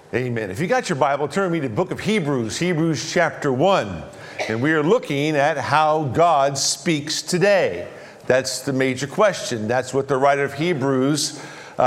Amen. If you got your Bible, turn me to the book of Hebrews, Hebrews chapter 1. And we are looking at how God speaks today. That's the major question. That's what the writer of Hebrews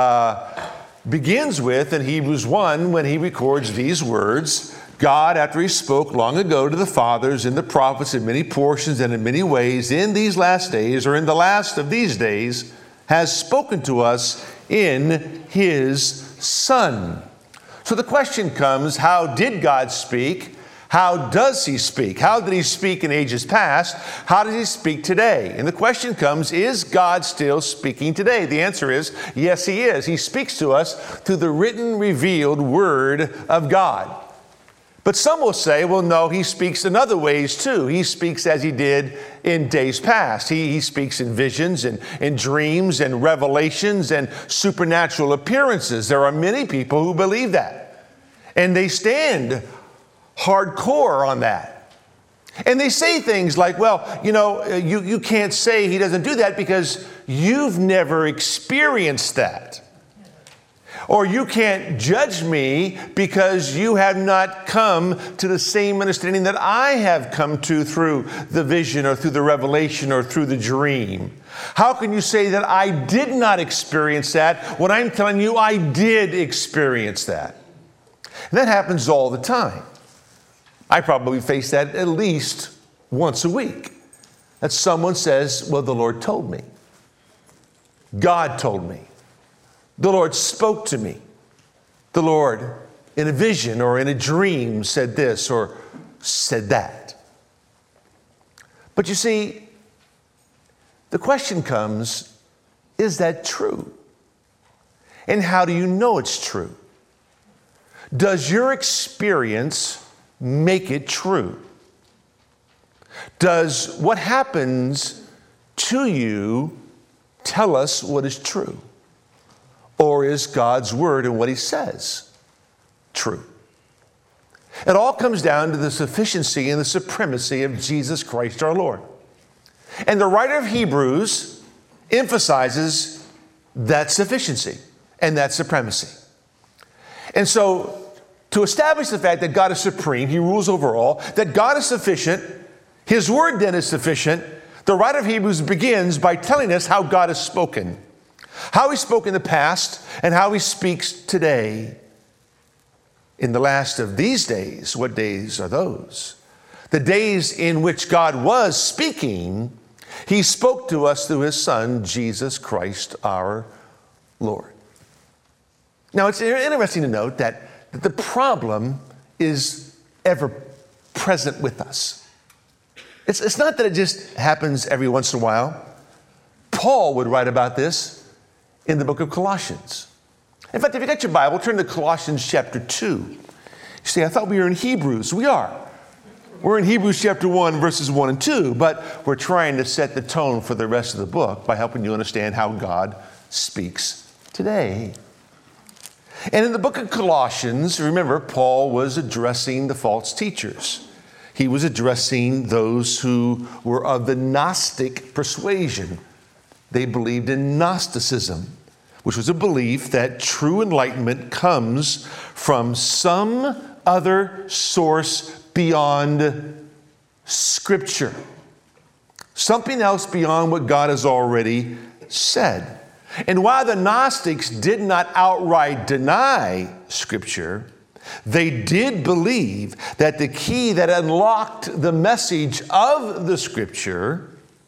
begins with in Hebrews 1 when he records these words. God, after he spoke long ago to the fathers and the prophets in many portions and in many ways, in these last days, or in the last of these days, has spoken to us in his Son. So the question comes, how did God speak? How does he speak? How did he speak in ages past? How does he speak today? And the question comes, is God still speaking today? The answer is, yes, he is. He speaks to us through the written, revealed word of God. But some will say, well, no, he speaks in other ways too. He speaks as he did in days past. He speaks in visions and in dreams and revelations and supernatural appearances. There are many people who believe that. And they stand hardcore on that. And they say things like, well, you can't say he doesn't do that because you've never experienced that. Or you can't judge me because you have not come to the same understanding that I have come to through the vision or through the revelation or through the dream. How can you say that I did not experience that when I'm telling you I did experience that? And that happens all the time. I probably face that at least once a week. That someone says, well, the Lord told me. God told me. The Lord spoke to me. The Lord, in a vision or in a dream, said this or said that. But you see, the question comes, is that true? And how do you know it's true? Does your experience make it true? Does what happens to you tell us what is true? Or is God's word and what he says true? It all comes down to the sufficiency and the supremacy of Jesus Christ our Lord. And the writer of Hebrews emphasizes that sufficiency and that supremacy. And so to establish the fact that God is supreme, he rules over all, that God is sufficient, his word then is sufficient, the writer of Hebrews begins by telling us how God has spoken. How he spoke in the past and how he speaks today. In the last of these days, what days are those? The days in which God was speaking, he spoke to us through his Son, Jesus Christ our Lord. Now, it's interesting to note that the problem is ever present with us. It's not that it just happens every once in a while. Paul would write about this in the book of Colossians. In fact, if you got your Bible, turn to Colossians chapter 2. You say, I thought we were in Hebrews. We are. We're in Hebrews chapter 1, verses 1 and 2, but we're trying to set the tone for the rest of the book by helping you understand how God speaks today. And in the book of Colossians, remember, Paul was addressing the false teachers. He was addressing those who were of the Gnostic persuasion. They believed in Gnosticism, which was a belief that true enlightenment comes from some other source beyond Scripture. Something else beyond what God has already said. And while the Gnostics did not outright deny Scripture, they did believe that the key that unlocked the message of the Scripture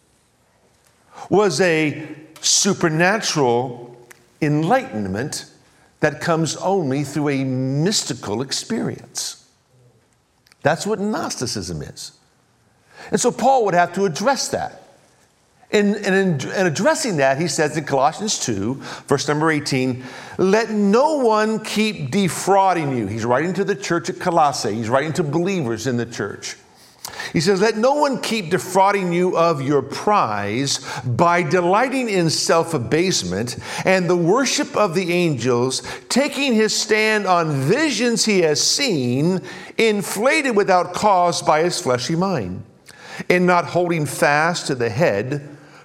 was a supernatural enlightenment that comes only through a mystical experience. That's what Gnosticism is. And so Paul would have to address that. And in addressing that, he says in Colossians 2, verse number 18, let no one keep defrauding you. He's writing to the church at Colossae. He's writing to believers in the church. He says, let no one keep defrauding you of your prize by delighting in self-abasement and the worship of the angels, taking his stand on visions he has seen, inflated without cause by his fleshly mind, and not holding fast to the head,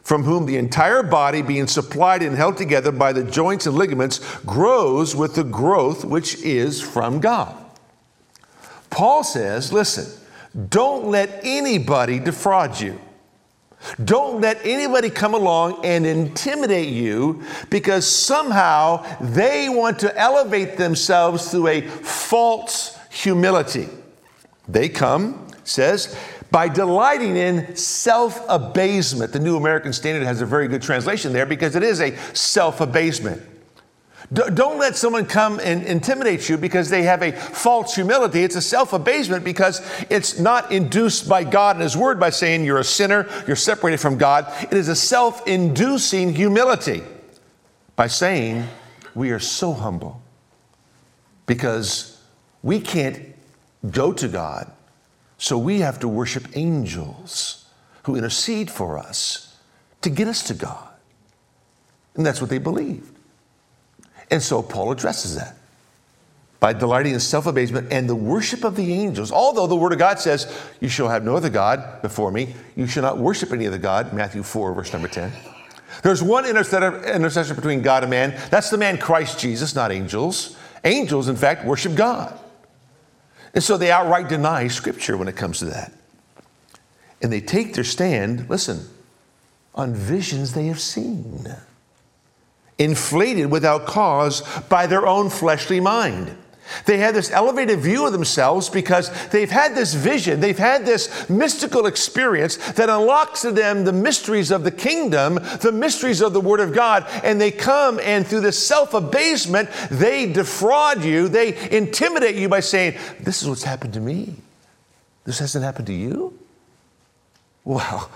from whom the entire body, being supplied and held together by the joints and ligaments, grows with the growth which is from God. Paul says, listen, don't let anybody defraud you. Don't let anybody come along and intimidate you because somehow they want to elevate themselves through a false humility. They come, says, by delighting in self-abasement. The New American Standard has a very good translation there because it is a self-abasement. Don't let someone come and intimidate you because they have a false humility. It's a self-abasement because it's not induced by God and His Word by saying you're a sinner, you're separated from God. It is a self-inducing humility by saying we are so humble because we can't go to God. So we have to worship angels who intercede for us to get us to God. And that's what they believed. And so Paul addresses that by delighting in self-abasement and the worship of the angels. Although the Word of God says, you shall have no other God before me. You shall not worship any other God. Matthew 4, verse number 10. There's one intercessor between God and man. That's the man Christ Jesus, not angels. Angels, in fact, worship God. And so they outright deny Scripture when it comes to that. And they take their stand, listen, on visions they have seen, inflated without cause by their own fleshly mind. They have this elevated view of themselves because they've had this vision, they've had this mystical experience that unlocks to them the mysteries of the kingdom, the mysteries of the Word of God, and they come and through this self-abasement, they defraud you, they intimidate you by saying, this is what's happened to me. This hasn't happened to you? Well,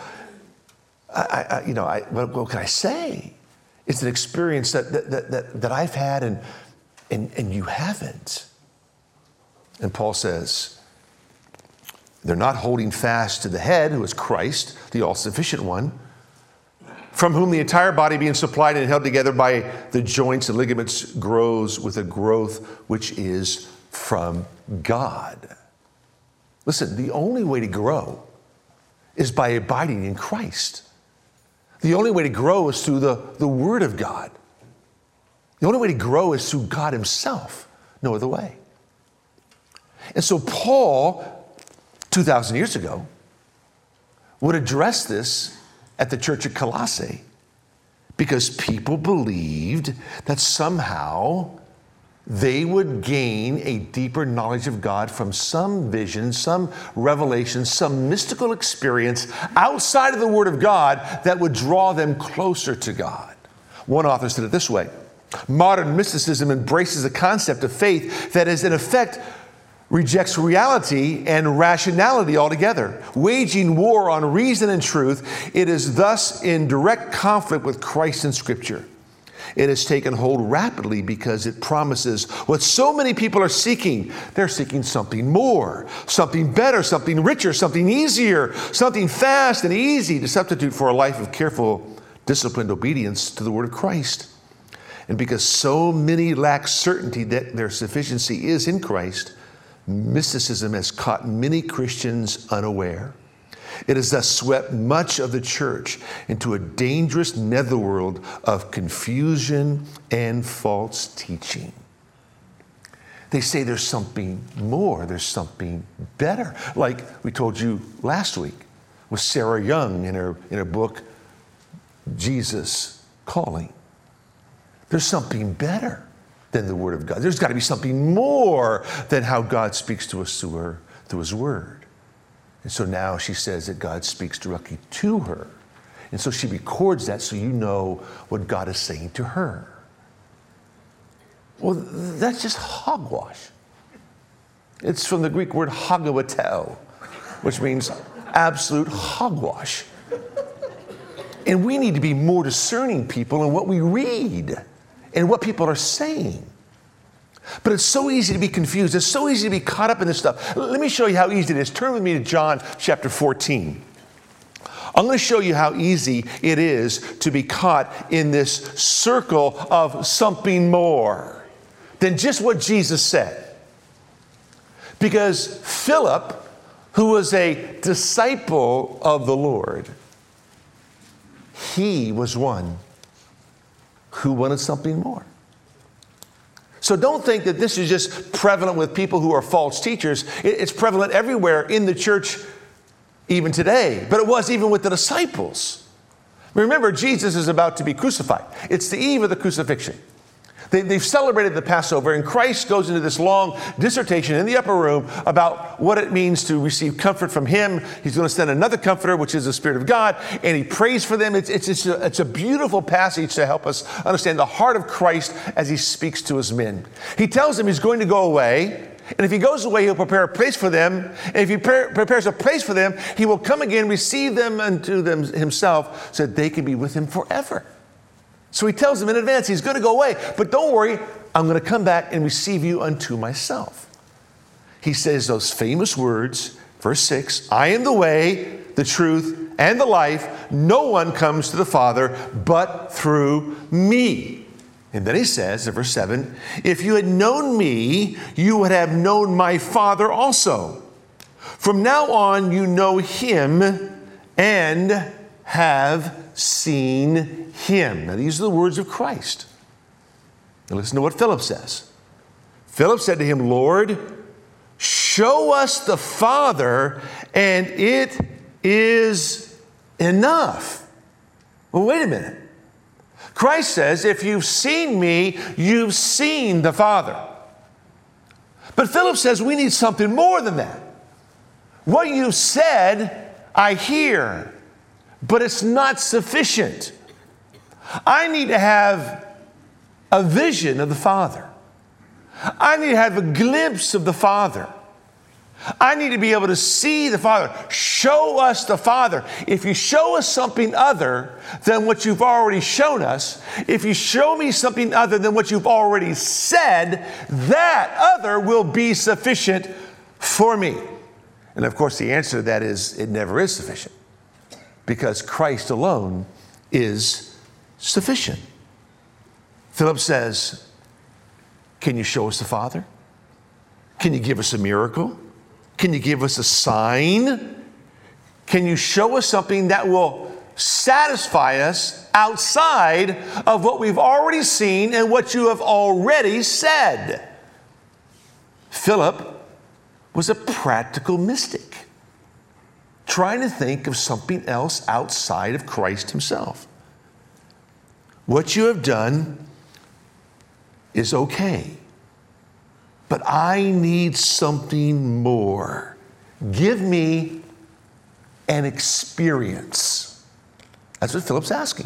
what can I say? It's an experience that I've had and you haven't. And Paul says, they're not holding fast to the head, who is Christ, the all-sufficient one, from whom the entire body being supplied and held together by the joints and ligaments grows with a growth which is from God. Listen, the only way to grow is by abiding in Christ. The only way to grow is through the Word of God. The only way to grow is through God Himself. No other way. And so Paul, 2,000 years ago, would address this at the church at Colossae because people believed that somehow they would gain a deeper knowledge of God from some vision, some revelation, some mystical experience outside of the Word of God that would draw them closer to God. One author said it this way: modern mysticism embraces a concept of faith that is, in effect, rejects reality and rationality altogether. Waging war on reason and truth, it is thus in direct conflict with Christ and Scripture. It has taken hold rapidly because it promises what so many people are seeking. They're seeking something more, something better, something richer, something easier, something fast and easy to substitute for a life of careful, disciplined obedience to the Word of Christ. And because so many lack certainty that their sufficiency is in Christ, mysticism has caught many Christians unaware. It has thus swept much of the church into a dangerous netherworld of confusion and false teaching. They say there's something more, there's something better. Like we told you last week with Sarah Young in her book, Jesus Calling. There's something better than the Word of God. There's got to be something more than how God speaks to us through His Word. And so now she says that God speaks directly to her. And so she records that so you know what God is saying to her. Well, that's just hogwash. It's from the Greek word hagowatel, which means absolute hogwash. And we need to be more discerning people in what we read and what people are saying. But it's so easy to be confused. It's so easy to be caught up in this stuff. Let me show you how easy it is. Turn with me to John chapter 14. I'm going to show you how easy it is to be caught in this circle of something more than just what Jesus said. Because Philip, who was a disciple of the Lord, he was one who wanted something more. So don't think that this is just prevalent with people who are false teachers. It's prevalent everywhere in the church even today. But it was even with the disciples. Remember, Jesus is about to be crucified. It's the eve of the crucifixion. They've celebrated the Passover, and Christ goes into this long dissertation in the upper room about what it means to receive comfort from him. He's going to send another comforter, which is the Spirit of God, and he prays for them. It's a beautiful passage to help us understand the heart of Christ as he speaks to his men. He tells them he's going to go away, and if he goes away, he'll prepare a place for them. And if he prepares a place for them, he will come again, receive them unto them himself, so that they can be with him forever. So he tells them in advance he's going to go away. But don't worry, I'm going to come back and receive you unto myself. He says those famous words, verse 6, I am the way, the truth, and the life. No one comes to the Father but through me. And then he says in verse 7, if you had known me, you would have known my Father also. From now on, you know him and have seen him. Now, these are the words of Christ. Now, listen to what Philip says. Philip said to him, Lord, show us the Father, and it is enough. Well, wait a minute. Christ says, if you've seen me, you've seen the Father. But Philip says, we need something more than that. What you said, I hear, but it's not sufficient. I need to have a vision of the Father. I need to have a glimpse of the Father. I need to be able to see the Father. Show us the Father. If you show us something other than what you've already shown us, if you show me something other than what you've already said, that other will be sufficient for me. And of course, the answer to that is it never is sufficient, because Christ alone is sufficient. Philip says, can you show us the Father? Can you give us a miracle? Can you give us a sign? Can you show us something that will satisfy us outside of what we've already seen and what you have already said? Philip was a practical mystic, trying to think of something else outside of Christ himself. What you have done is okay, but I need something more. Give me an experience. That's what Philip's asking.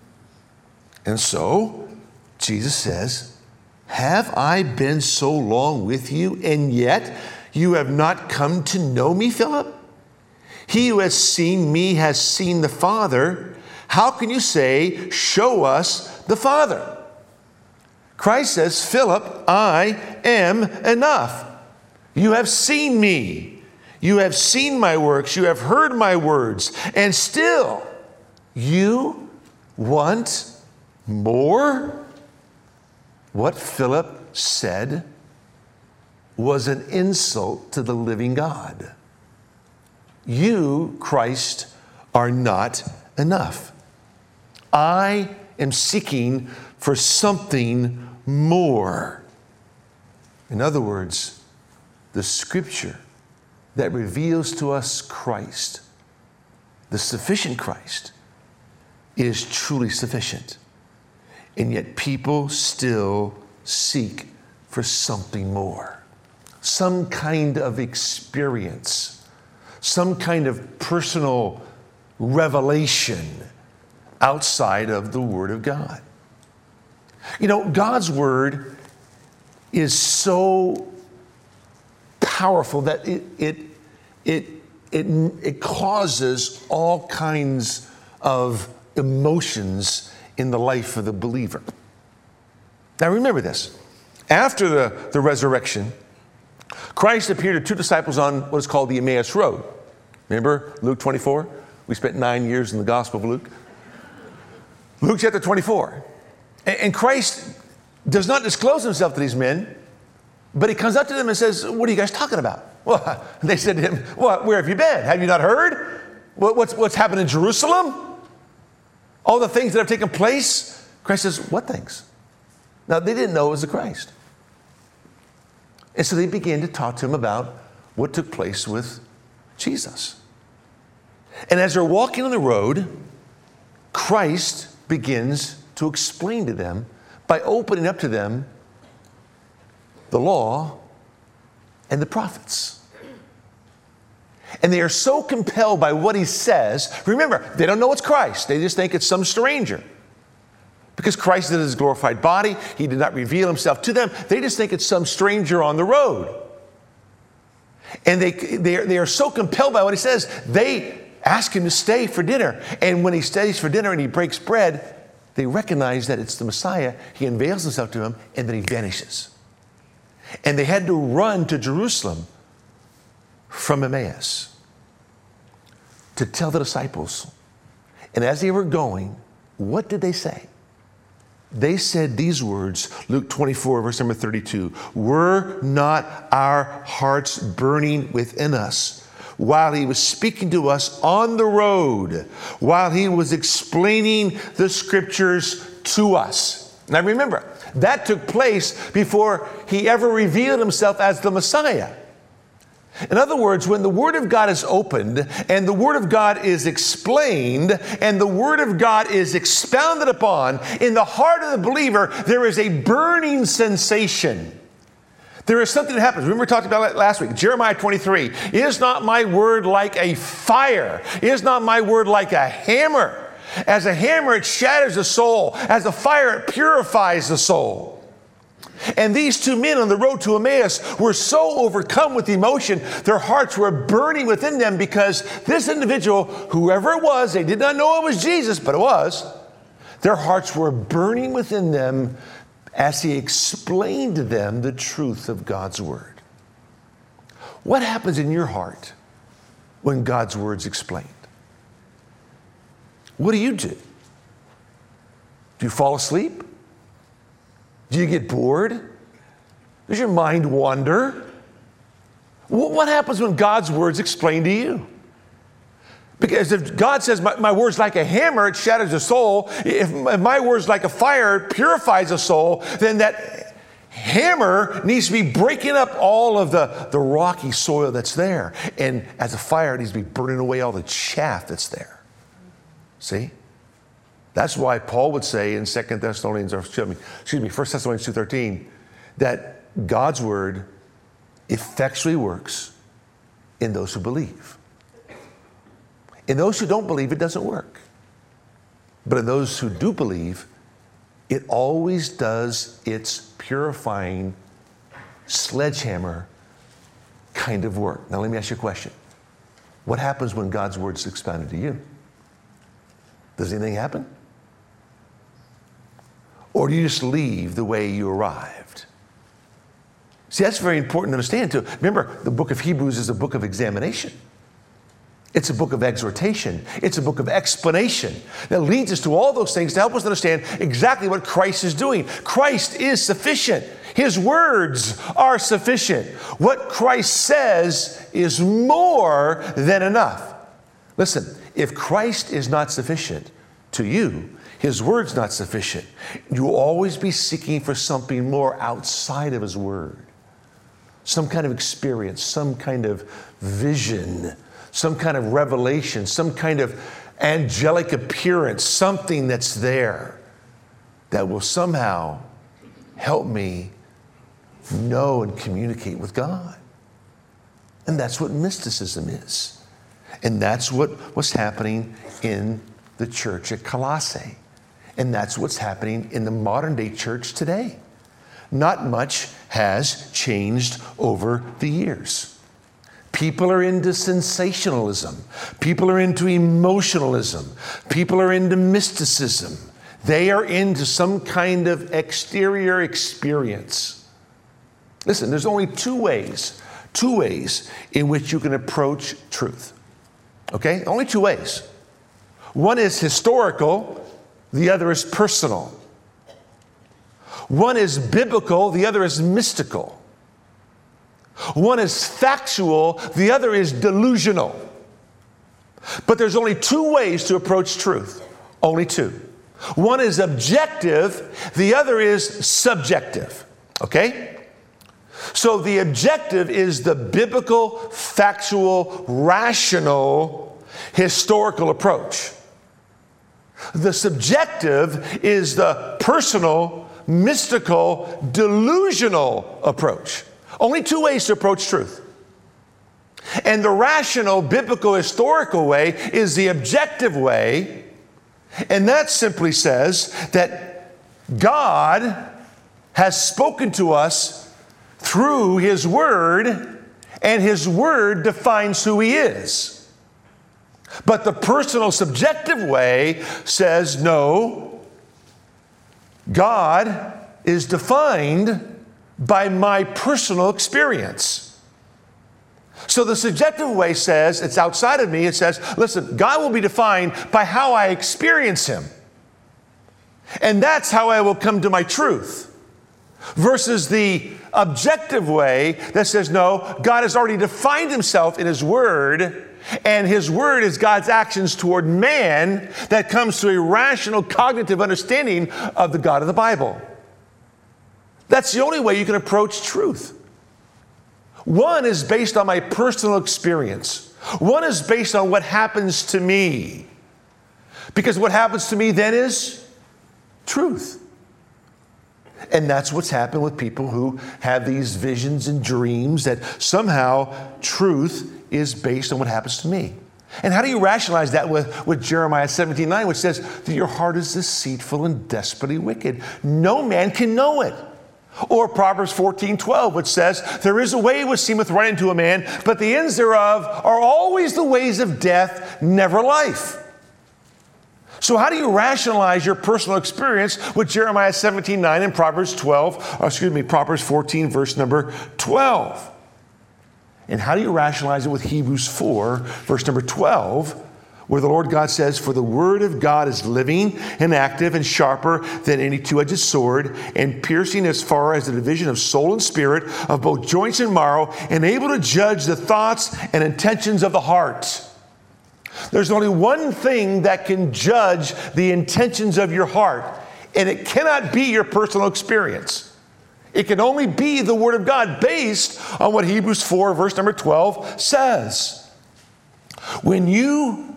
And so Jesus says, have I been so long with you, and yet you have not come to know me, Philip? He who has seen me has seen the Father. How can you say, show us the Father? Christ says, Philip, I am enough. You have seen me. You have seen my works. You have heard my words. And still, you want more? What Philip said was an insult to the living God. You, Christ, are not enough. I am seeking for something more. In other words, the scripture that reveals to us Christ, the sufficient Christ, is truly sufficient. And yet people still seek for something more. Some kind of experience, some kind of personal revelation outside of the Word of God. You know, God's Word is so powerful that it causes all kinds of emotions in the life of the believer. Now remember this. After the resurrection, Christ appeared to two disciples on what is called the Emmaus Road. Remember Luke 24? We spent 9 years in the Gospel of Luke. Luke chapter 24. And Christ does not disclose himself to these men, but he comes up to them and says, what are you guys talking about? Well, they said to him, well, where have you been? Have you not heard? What's happened in Jerusalem? All the things that have taken place. Christ says, what things? Now, they didn't know it was the Christ. And so they began to talk to him about what took place with Jesus. And as they're walking on the road, Christ begins to explain to them by opening up to them the law and the prophets. And they are so compelled by what he says. Remember, they don't know it's Christ. They just think it's some stranger. Because Christ is his glorified body, he did not reveal himself to them. They just think it's some stranger on the road. And they are so compelled by what he says, they ask him to stay for dinner. And when he stays for dinner and he breaks bread, they recognize that it's the Messiah. He unveils himself to them, and then he vanishes. And they had to run to Jerusalem from Emmaus to tell the disciples. And as they were going, what did they say? They said these words, Luke 24, verse number 32, "Were not our hearts burning within us while he was speaking to us on the road, while he was explaining the scriptures to us?" Now remember, that took place before he ever revealed himself as the Messiah. In other words, when the Word of God is opened and the Word of God is explained and the Word of God is expounded upon, in the heart of the believer, there is a burning sensation. There is something that happens. Remember we talked about it last week. Jeremiah 23. "Is not my word like a fire? Is not my word like a hammer? As a hammer, it shatters the soul. As a fire, it purifies the soul." And these two men on the road to Emmaus were so overcome with emotion, their hearts were burning within them because this individual, whoever it was, they did not know it was Jesus, but it was, their hearts were burning within them as he explained to them the truth of God's Word. What happens in your heart when God's Word's explained? What do? Do you fall asleep? Do you get bored? Does your mind wander? What happens when God's Word's explained to you? Because if God says, my word's like a hammer, it shatters the soul. If my word's like a fire, it purifies the soul, then that hammer needs to be breaking up all of the rocky soil that's there. And as a fire, it needs to be burning away all the chaff that's there. See? That's why Paul would say in 1 Thessalonians 2:13, that God's Word effectually works in those who believe. In those who don't believe, it doesn't work. But in those who do believe, it always does its purifying sledgehammer kind of work. Now let me ask you a question. What happens when God's Word is expounded to you? Does anything happen? Or do you just leave the way you arrived? See, that's very important to understand too. Remember, the book of Hebrews is a book of examination. It's a book of exhortation. It's a book of explanation that leads us to all those things to help us understand exactly what Christ is doing. Christ is sufficient. His words are sufficient. What Christ says is more than enough. Listen, if Christ is not sufficient to you, His Word's not sufficient, you'll always be seeking for something more outside of His Word. Some kind of experience, some kind of vision, some kind of revelation, some kind of angelic appearance, something that's there that will somehow help me know and communicate with God. And that's what mysticism is. And that's what was happening in the church at Colossae. And that's what's happening in the modern day church today. Not much has changed over the years. People are into sensationalism. People are into emotionalism. People are into mysticism. They are into some kind of exterior experience. Listen, there's only two ways in which you can approach truth. Okay? Only two ways. One is historical, the other is personal. One is biblical, the other is mystical. One is factual, the other is delusional. But there's only two ways to approach truth. Only two. One is objective, the other is subjective. Okay? So the objective is the biblical, factual, rational, historical approach. The subjective is the personal, mystical, delusional approach. Only two ways to approach truth. And the rational, biblical, historical way is the objective way. And that simply says that God has spoken to us through His Word, and His Word defines who He is. But the personal, subjective way says, no, God is defined by my personal experience. So the subjective way says, it's outside of me, it says, listen, God will be defined by how I experience Him. And that's how I will come to my truth. Versus the objective way that says, no, God has already defined Himself in His Word, and His Word is God's actions toward man that comes to a rational, cognitive understanding of the God of the Bible. That's the only way you can approach truth. One is based on my personal experience. One is based on what happens to me. Because what happens to me then is truth. And that's what's happened with people who have these visions and dreams, that somehow truth is based on what happens to me. And how do you rationalize that with Jeremiah 17:9, which says that your heart is deceitful and desperately wicked? No man can know it. Or Proverbs 14:12, which says, there is a way which seemeth right unto a man, but the ends thereof are always the ways of death, never life. So how do you rationalize your personal experience with Jeremiah 17:9 and Proverbs 14, verse number 12? And how do you rationalize it with Hebrews 4, verse number 12, where the Lord God says, for the word of God is living and active and sharper than any two-edged sword, and piercing as far as the division of soul and spirit, of both joints and marrow, and able to judge the thoughts and intentions of the heart. There's only one thing that can judge the intentions of your heart, and it cannot be your personal experience. It can only be the Word of God based on what Hebrews 4, verse number 12 says. When you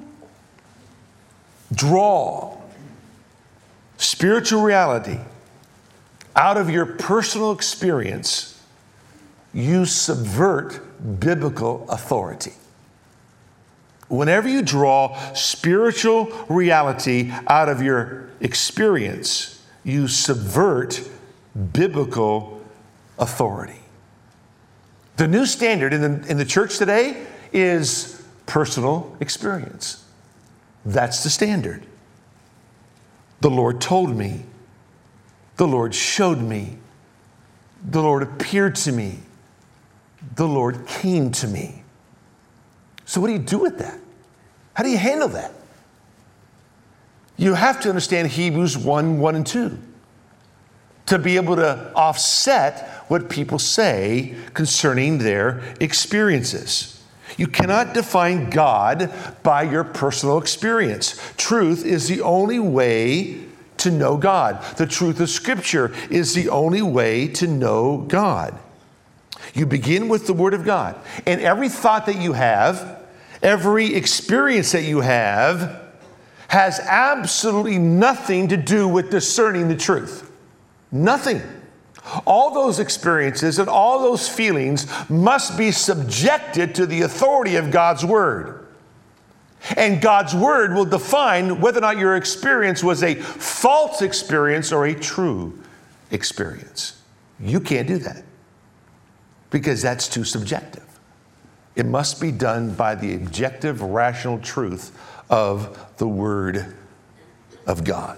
draw spiritual reality out of your personal experience, you subvert biblical authority. Whenever you draw spiritual reality out of your experience, you subvert biblical authority. The new standard in the church today is personal experience. That's the standard. The Lord told me. The Lord showed me. The Lord appeared to me. The Lord came to me. So what do you do with that? How do you handle that? You have to understand Hebrews 1 and 2 to be able to offset what people say concerning their experiences. You cannot define God by your personal experience. Truth is the only way to know God. The truth of Scripture is the only way to know God. You begin with the Word of God. And every thought that you have, every experience that you have, has absolutely nothing to do with discerning the truth. Nothing. All those experiences and all those feelings must be subjected to the authority of God's Word. And God's Word will define whether or not your experience was a false experience or a true experience. You can't do that because that's too subjective. It must be done by the objective, rational truth of the Word of God.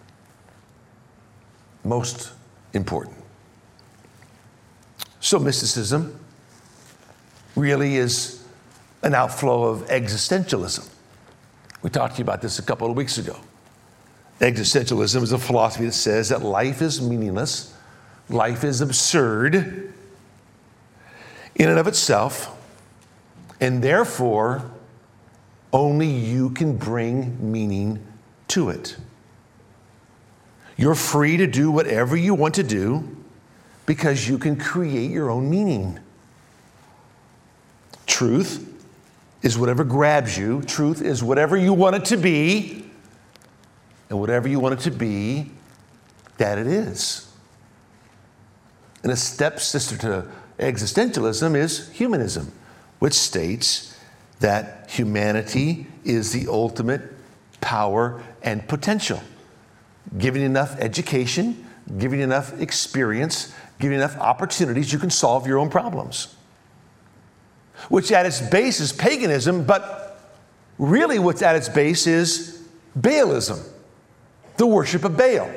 Most important. So mysticism really is an outflow of existentialism. We talked to you about this a couple of weeks ago. Existentialism is a philosophy that says that life is meaningless, life is absurd in and of itself, and therefore only you can bring meaning to it. You're free to do whatever you want to do because you can create your own meaning. Truth is whatever grabs you. Truth is whatever you want it to be. And whatever you want it to be, that it is. And a stepsister to existentialism is humanism, which states that humanity is the ultimate power and potential. Given enough education, given enough experience, given enough opportunities, you can solve your own problems. Which at its base is paganism, but really what's at its base is Baalism, the worship of Baal.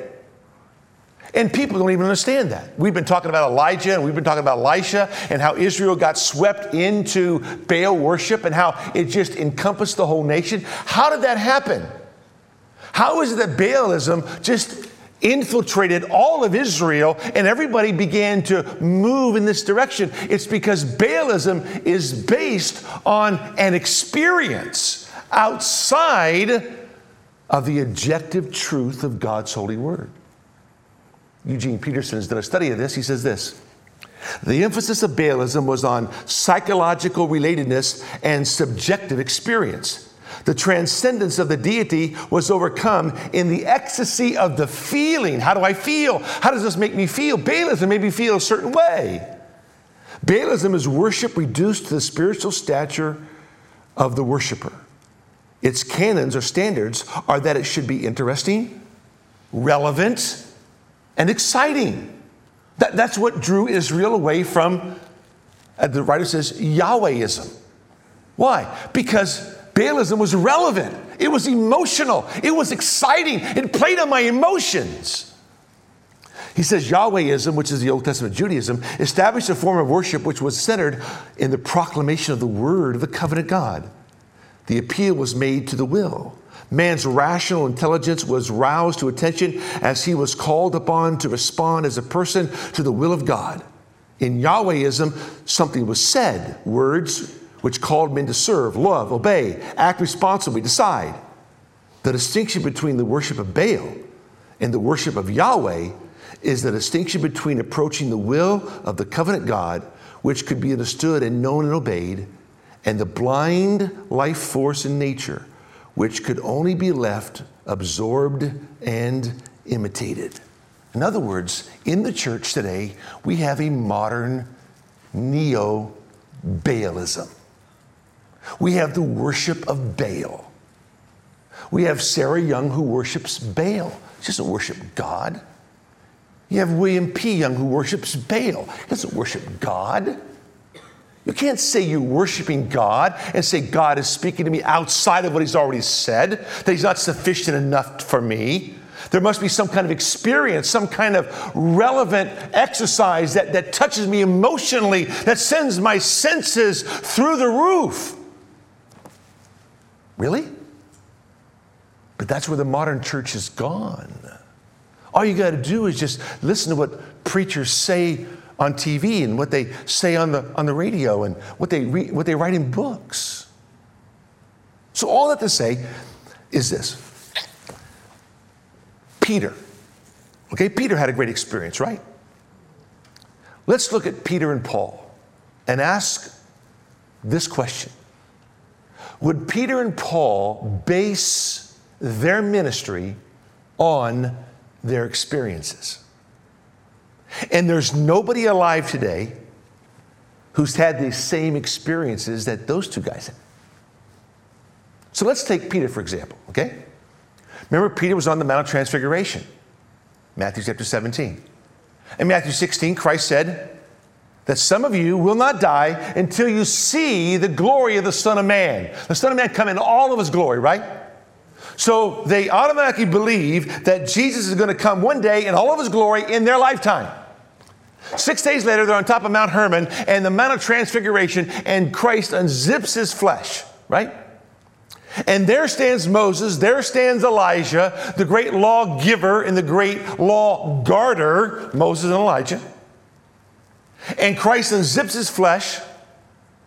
And people don't even understand that. We've been talking about Elijah and we've been talking about Elisha and how Israel got swept into Baal worship and how it just encompassed the whole nation. How did that happen? How is it that Baalism just infiltrated all of Israel and everybody began to move in this direction? It's because Baalism is based on an experience outside of the objective truth of God's holy word. Eugene Peterson has done a study of this. He says this: the emphasis of Baalism was on psychological relatedness and subjective experience. The transcendence of the deity was overcome in the ecstasy of the feeling. How do I feel? How does this make me feel? Baalism made me feel a certain way. Baalism is worship reduced to the spiritual stature of the worshiper. Its canons or standards are that it should be interesting, relevant, and exciting. That's what drew Israel away from, the writer says, Yahwehism. Why? Because Baalism was relevant. It was emotional. It was exciting. It played on my emotions. He says Yahwehism, which is the Old Testament Judaism, established a form of worship which was centered in the proclamation of the word of the covenant God. The appeal was made to the will. Man's rational intelligence was roused to attention as he was called upon to respond as a person to the will of God. In Yahwehism, something was said, words which called men to serve, love, obey, act responsibly, decide. The distinction between the worship of Baal and the worship of Yahweh is the distinction between approaching the will of the covenant God, which could be understood and known and obeyed, and the blind life force in nature, which could only be left absorbed and imitated. In other words, in the church today, we have a modern neo-Baalism. We have the worship of Baal. We have Sarah Young who worships Baal. She doesn't worship God. You have William P. Young who worships Baal. He doesn't worship God. You can't say you're worshiping God and say God is speaking to me outside of what he's already said, that he's not sufficient enough for me. There must be some kind of experience, some kind of relevant exercise that touches me emotionally, that sends my senses through the roof. Really? But that's where the modern church has gone. All you got to do is just listen to what preachers say on TV and what they say on the radio and what they write in books. So all that to say is this. Peter. Okay, Peter had a great experience, right? Let's look at Peter and Paul and ask this question. Would Peter and Paul base their ministry on their experiences? And there's nobody alive today who's had the same experiences that those two guys had. So let's take Peter, for example, okay? Remember, Peter was on the Mount of Transfiguration, Matthew chapter 17. In Matthew 16, Christ said that some of you will not die until you see the glory of the Son of Man. The Son of Man come in all of his glory, right? So they automatically believe that Jesus is going to come one day in all of his glory in their lifetime. 6 days later, they're on top of Mount Hermon and the Mount of Transfiguration, and Christ unzips his flesh, right? And there stands Moses, there stands Elijah, the great lawgiver and the great law guarder, Moses and Elijah. And Christ unzips his flesh,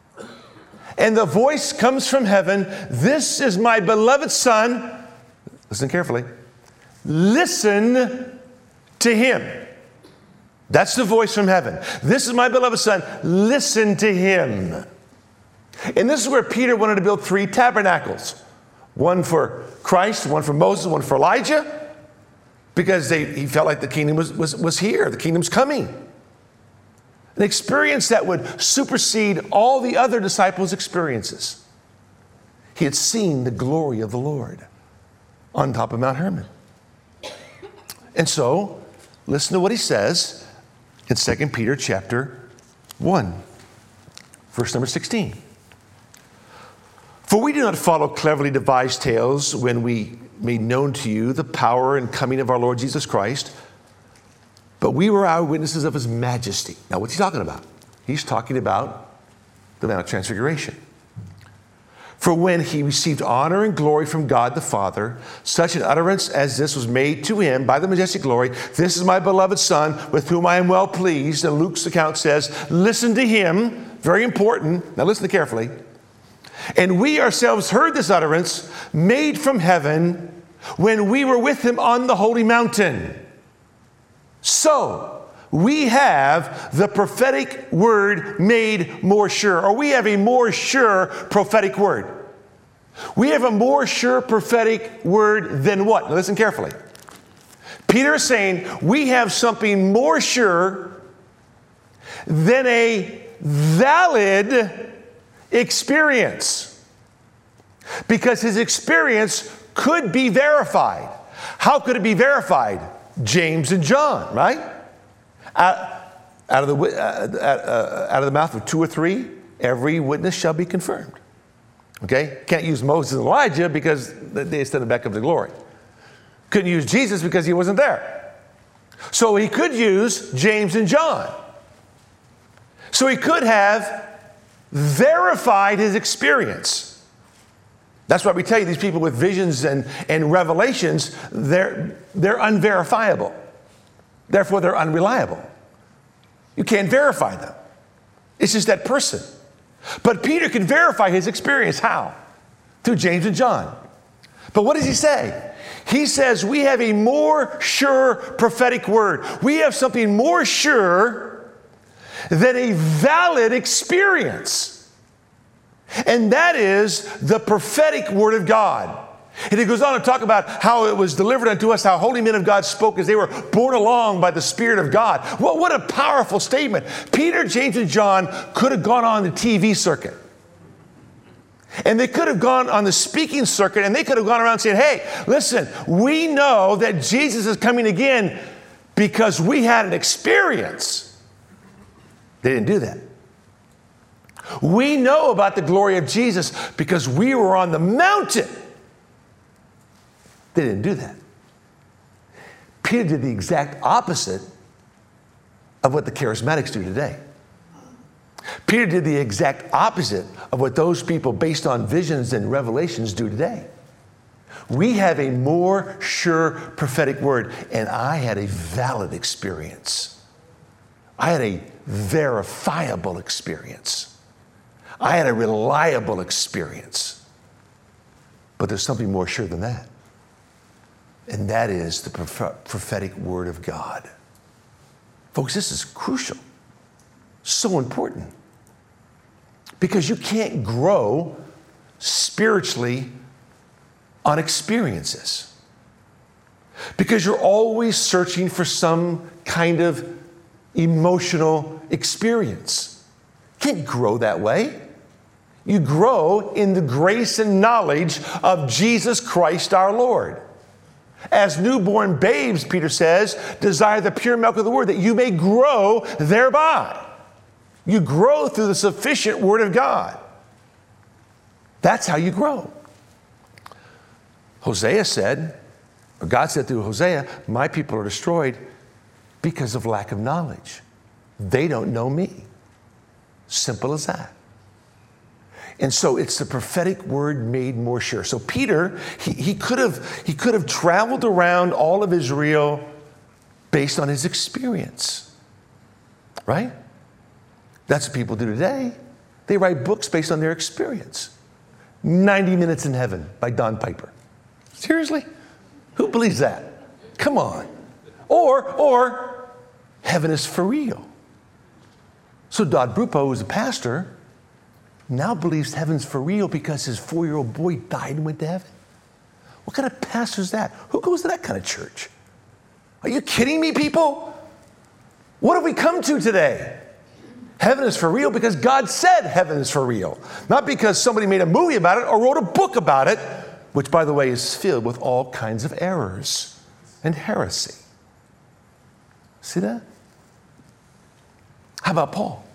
and the voice comes from heaven, "This is my beloved Son, Listen carefully. Listen to him. That's the voice from heaven. This is my beloved Son. Listen to him. And this is where Peter wanted to build 3 tabernacles. One for Christ, one for Moses, one for Elijah. Because he felt like the kingdom was here. The kingdom's coming. An experience that would supersede all the other disciples' experiences. He had seen the glory of the Lord on top of Mount Hermon. And so, listen to what he says in 2 Peter chapter 1, verse number 16. For we do not follow cleverly devised tales when we made known to you the power and coming of our Lord Jesus Christ, but we were eyewitnesses of his majesty. Now, what's he talking about? He's talking about the Mount of Transfiguration. For when he received honor and glory from God the Father, such an utterance as this was made to him by the majestic glory, this is my beloved Son, with whom I am well pleased. And Luke's account says, listen to him. Very important. Now listen carefully. And we ourselves heard this utterance made from heaven when we were with him on the holy mountain. So we have the prophetic word made more sure, or we have a more sure prophetic word. We have a more sure prophetic word than what? Now listen carefully. Peter is saying we have something more sure than a valid experience. Because his experience could be verified. How could it be verified? James and John, right? Out of the mouth of 2 or 3, every witness shall be confirmed. Okay? Can't use Moses and Elijah because they stood back of the glory. Couldn't use Jesus because he wasn't there. So he could use James and John. So he could have verified his experience. That's why we tell you these people with visions and revelations, they're unverifiable. Therefore, they're unreliable. You can't verify them. It's just that person. But Peter can verify his experience. How? Through James and John. But what does he say? He says we have a more sure prophetic word. We have something more sure than a valid experience. And that is the prophetic word of God. And he goes on to talk about how it was delivered unto us, how holy men of God spoke as they were borne along by the Spirit of God. What a powerful statement. Peter, James, and John could have gone on the TV circuit. And they could have gone on the speaking circuit, and they could have gone around saying, hey, listen, we know that Jesus is coming again because we had an experience. They didn't do that. We know about the glory of Jesus because we were on the mountain. They didn't do that. Peter did the exact opposite of what the charismatics do today. Peter did the exact opposite of what those people based on visions and revelations do today. We have a more sure prophetic word, and I had a valid experience. I had a verifiable experience. I had a reliable experience. But there's something more sure than that. And that is the prophetic word of God. Folks, this is crucial. So important. Because you can't grow spiritually on experiences. Because you're always searching for some kind of emotional experience. You can't grow that way. You grow in the grace and knowledge of Jesus Christ our Lord. As newborn babes, Peter says, desire the pure milk of the word that you may grow thereby. You grow through the sufficient word of God. That's how you grow. Hosea said, or God said through Hosea, my people are destroyed because of lack of knowledge. They don't know me. Simple as that. And so it's the prophetic word made more sure. So Peter, he could have traveled around all of Israel based on his experience. Right? That's what people do today. They write books based on their experience. 90 Minutes in Heaven by Don Piper. Seriously? Who believes that? Come on. Or heaven is for real. So Dodd Brupo, who's a pastor, now believes heaven's for real because his 4-year-old boy died and went to heaven. What kind of pastor is that? Who goes to that kind of church? Are you kidding me, people? What have we come to today? Heaven is for real because God said heaven is for real. Not because somebody made a movie about it or wrote a book about it, which, by the way, is filled with all kinds of errors and heresy. See that? How about Paul?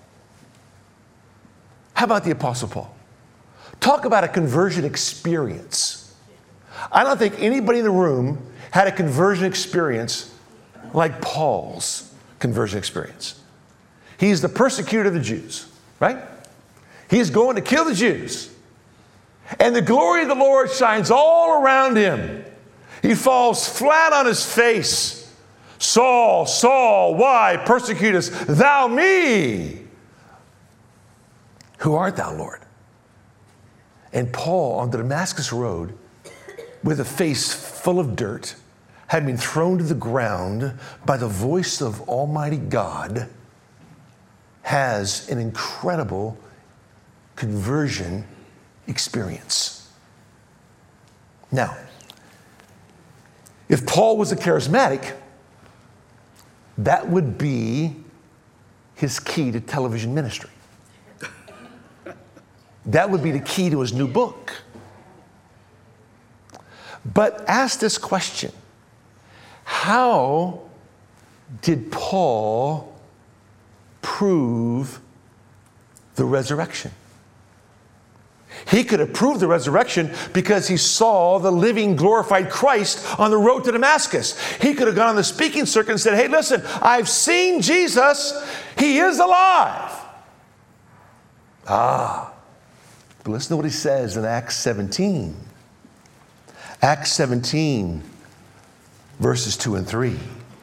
How about the Apostle Paul? Talk about a conversion experience. I don't think anybody in the room had a conversion experience like Paul's conversion experience. He's the persecutor of the Jews, right? He's going to kill the Jews. And the glory of the Lord shines all around him. He falls flat on his face. Saul, Saul, why persecutest thou me? Who art thou, Lord? And Paul on the Damascus road, with a face full of dirt, had been thrown to the ground by the voice of Almighty God, has an incredible conversion experience. Now, if Paul was a charismatic, that would be his key to television ministry. That would be the key to his new book. But ask this question: how did Paul prove the resurrection? He could have proved the resurrection because he saw the living, glorified Christ on the road to Damascus. He could have gone on the speaking circuit and said, hey, listen, I've seen Jesus. He is alive. But listen to what he says in Acts 17. Acts 17, verses 2 and 3.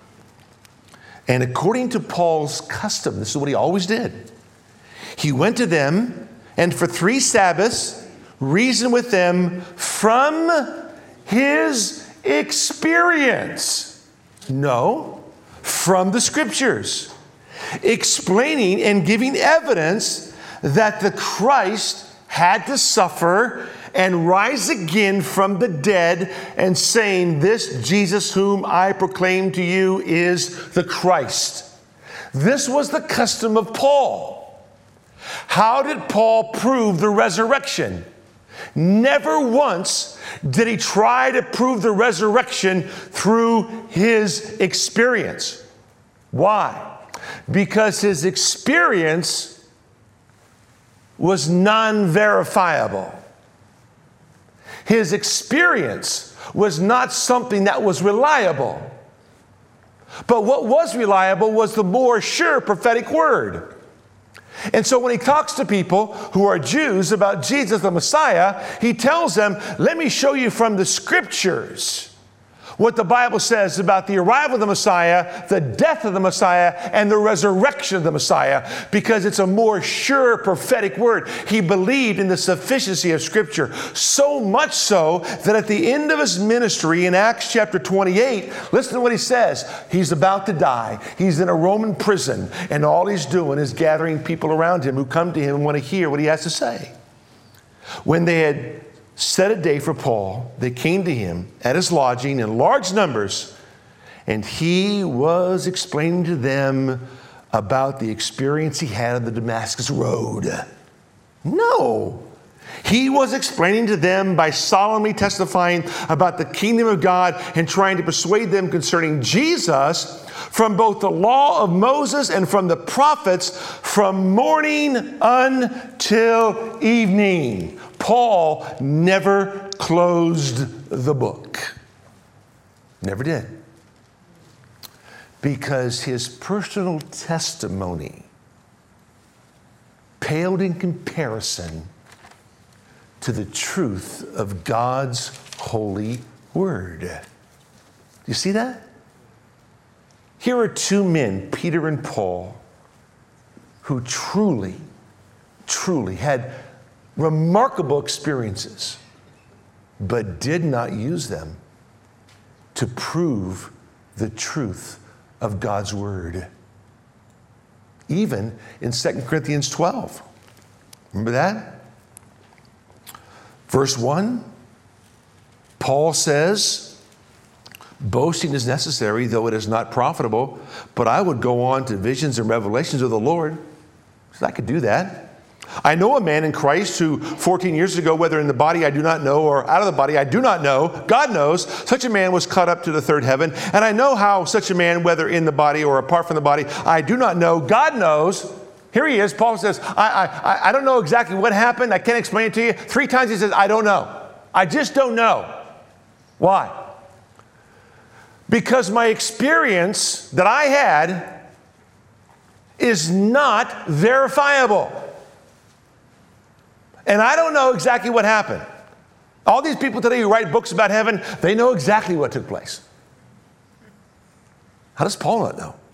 And according to Paul's custom, this is what he always did. He went to them and for 3 Sabbaths reasoned with them from his experience. No, from the scriptures, explaining and giving evidence that the Christ had to suffer and rise again from the dead, and saying, this Jesus whom I proclaim to you is the Christ. This was the custom of Paul. How did Paul prove the resurrection? Never once did he try to prove the resurrection through his experience. Why? Because his experience was non-verifiable. His experience was not something that was reliable. But what was reliable was the more sure prophetic word. And so when he talks to people who are Jews about Jesus the Messiah, he tells them, let me show you from the scriptures what the Bible says about the arrival of the Messiah, the death of the Messiah, and the resurrection of the Messiah, because it's a more sure prophetic word. He believed in the sufficiency of Scripture, so much so that at the end of his ministry in Acts chapter 28, listen to what he says. He's about to die. He's in a Roman prison, and all he's doing is gathering people around him who come to him and want to hear what he has to say. When they had set a day for Paul, they came to him at his lodging in large numbers, and he was explaining to them about the experience he had on the Damascus road. No. He was explaining to them by solemnly testifying about the kingdom of God and trying to persuade them concerning Jesus from both the law of Moses and from the prophets from morning until evening. Paul never closed the book. Never did. Because his personal testimony paled in comparison to the truth of God's holy word. You see that? Here are 2 men, Peter and Paul, who truly had remarkable experiences, but did not use them to prove the truth of God's word. Even in 2 Corinthians 12. Remember that? Verse 1, Paul says, boasting is necessary, though it is not profitable, but I would go on to visions and revelations of the Lord. He says, I could do that. I know a man in Christ who 14 years ago, whether in the body I do not know or out of the body I do not know, God knows, such a man was caught up to the third heaven. And I know how such a man, whether in the body or apart from the body, I do not know, God knows. Here he is. Paul says, I don't know exactly what happened. I can't explain it to you. 3 times he says, I don't know. I just don't know. Why? Because my experience that I had is not verifiable. And I don't know exactly what happened. All these people today who write books about heaven, they know exactly what took place. How does Paul not know?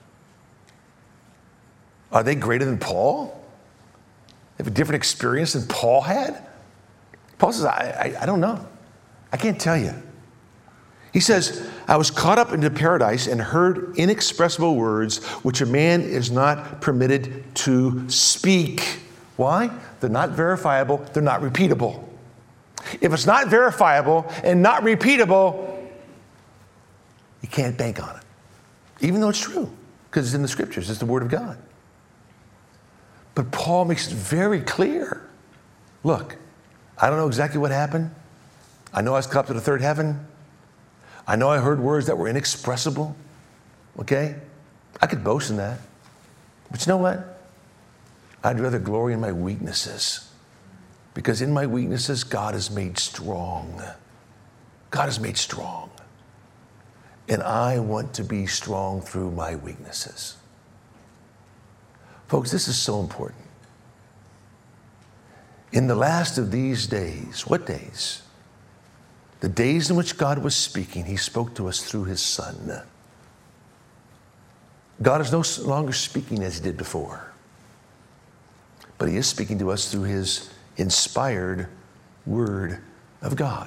Are they greater than Paul? They have a different experience than Paul had? Paul says, I don't know. I can't tell you. He says, I was caught up into paradise and heard inexpressible words which a man is not permitted to speak. Why? They're not verifiable. They're not repeatable. If it's not verifiable and not repeatable, you can't bank on it. Even though it's true, because it's in the scriptures. It's the word of God. But Paul makes it very clear. Look, I don't know exactly what happened. I know I was caught up to the third heaven. I know I heard words that were inexpressible. Okay? I could boast in that. But you know what? I'd rather glory in my weaknesses. Because in my weaknesses, God is made strong. God is made strong. And I want to be strong through my weaknesses. Folks, this is so important. In the last of these days, what days? The days in which God was speaking, he spoke to us through his Son. God is no longer speaking as he did before. But he is speaking to us through his inspired word of God.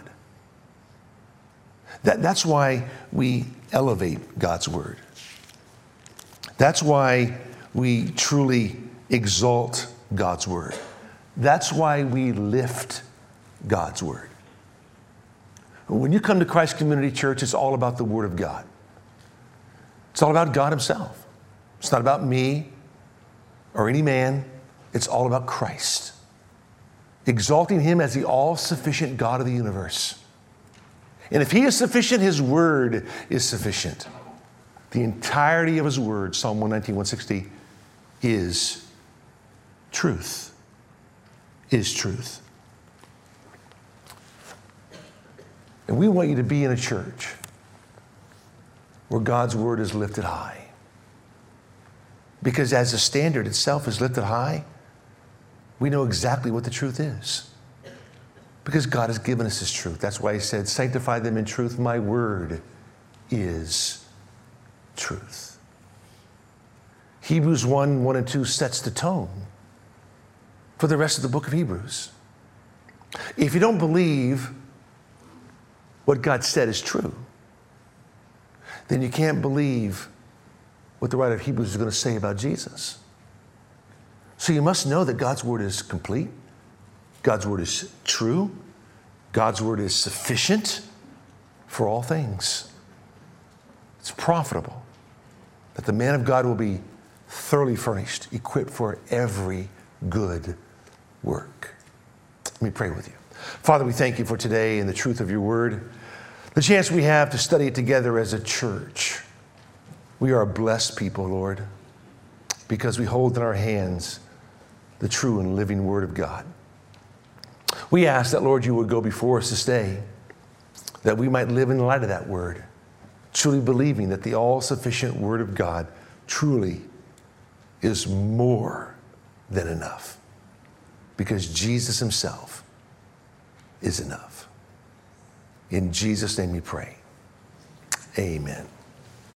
That's why we elevate God's word. That's why we truly exalt God's word. That's why we lift God's word. When you come to Christ Community Church, it's all about the word of God. It's all about God himself. It's not about me or any man. It's all about Christ. Exalting him as the all-sufficient God of the universe. And if he is sufficient, his word is sufficient. The entirety of his word, Psalm 119, 160, is truth. Is truth. And we want you to be in a church where God's word is lifted high. Because as the standard itself is lifted high, we know exactly what the truth is. Because God has given us his truth. That's why he said, sanctify them in truth. My word is truth. Hebrews 1, 1 and 2 sets the tone for the rest of the book of Hebrews. If you don't believe what God said is true, then you can't believe what the writer of Hebrews is going to say about Jesus. So you must know that God's word is complete. God's word is true. God's word is sufficient for all things. It's profitable that the man of God will be thoroughly furnished, equipped for every good work. Let me pray with you. Father, we thank you for today and the truth of your word, the chance we have to study it together as a church. We are a blessed people, Lord, because we hold in our hands the true and living word of God. We ask that, Lord, you would go before us this day, that we might live in the light of that word, truly believing that the all-sufficient word of God truly is more than enough, because Jesus himself is enough. In Jesus' name we pray. Amen.